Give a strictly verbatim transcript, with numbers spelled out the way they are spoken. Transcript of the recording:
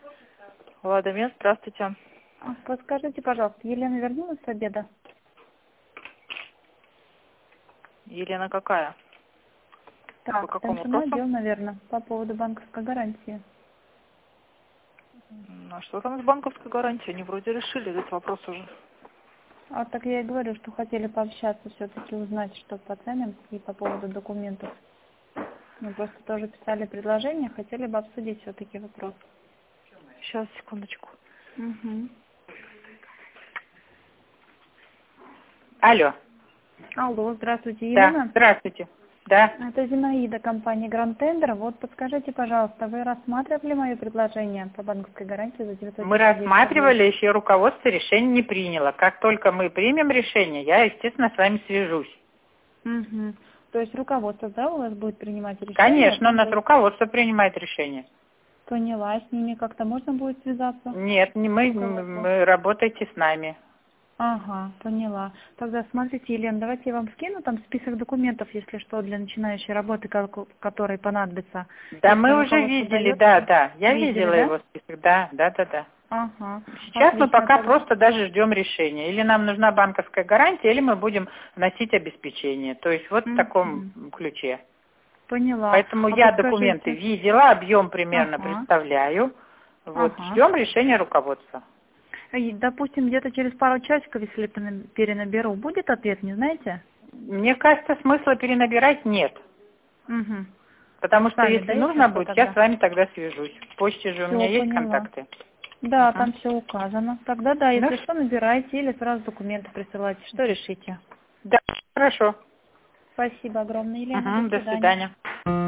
Владимир, здравствуйте. А, Подскажите, пожалуйста, Елена вернулась с обеда? Елена какая? По Так, какому старшина вопросу? отдел, наверное, по поводу банковской гарантии. М, А что там с банковской гарантией? Они вроде решили этот вопрос уже. А так я и говорю, что хотели пообщаться, все-таки узнать, что по ценам и по поводу документов. Мы просто тоже писали предложение, хотели бы обсудить все-таки вопрос. Сейчас, секундочку. Угу. Алло. Алло, здравствуйте, Да, Елена. здравствуйте. Да. Это Зинаида, компания Grand Tender. Вот подскажите, пожалуйста, вы рассматривали мое предложение по банковской гарантии за девятьсот Мы пятьдесят девять рублей? рассматривали, еще руководство решение не приняло. Как только мы примем решение, я, естественно, с вами свяжусь. Угу. То есть руководство, да, у вас будет принимать решение? Конечно, у нас То есть руководство принимает решение. поняла, с ними как-то можно будет связаться? Нет, не мы, Руководство. мы работаете с нами. Ага, поняла. Тогда смотрите, Елена, давайте я вам скину там список документов, если что, для начинающей работы, ко- которые понадобятся. Да, Если мы уже руководство видели, дает, да, да. Я видели, видела да? его список, да, да, да, да. Ага, Сейчас мы отлично. пока Тогда... просто даже ждем решения. Или нам нужна банковская гарантия, или мы будем вносить обеспечение. То есть вот в таком Мгм. ключе. Поняла. Поэтому А я документы подскажите... видела, объем примерно Ага, представляю. Вот, ага. ждем решения руководства. И, допустим, где-то через пару часиков, если пена- перенаберу, будет ответ, не знаете? Мне кажется, смысла перенабирать нет. Угу. Потому что Сами, да, если если нужно что будет, я тогда? с вами тогда свяжусь. В почте же у меня Все, есть поняла. контакты. Да, Ага. там все указано. Тогда да, Ну, если что, набирайте или сразу документы присылайте. Что решите? да, хорошо. Спасибо огромное, Елена. Ага, До до свидания. свидания.